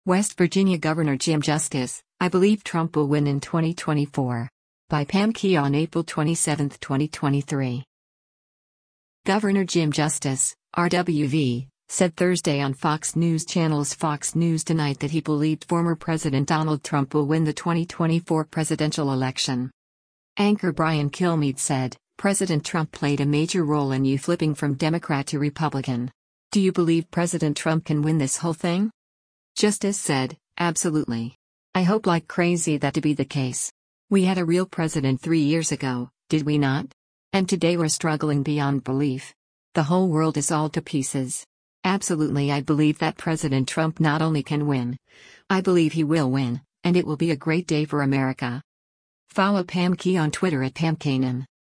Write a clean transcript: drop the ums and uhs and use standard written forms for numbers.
West Virginia Governor Jim Justice, I believe Trump will win in 2024. By Pam Key on April 27, 2023. Governor Jim Justice, RWV, said Thursday on Fox News Channel's Fox News Tonight that he believed former President Donald Trump will win the 2024 presidential election. Anchor Brian Kilmeade said, President Trump played a major role in you flipping from Democrat to Republican. Do you believe President Trump can win this whole thing? Justice said, absolutely. I hope like crazy that to be the case. We had a real president 3 years ago, did we not? And today we're struggling beyond belief. The whole world is all to pieces. Absolutely, I believe that President Trump not only can win, I believe he will win, and it will be a great day for America. Follow Pam Key on Twitter at PamKanan.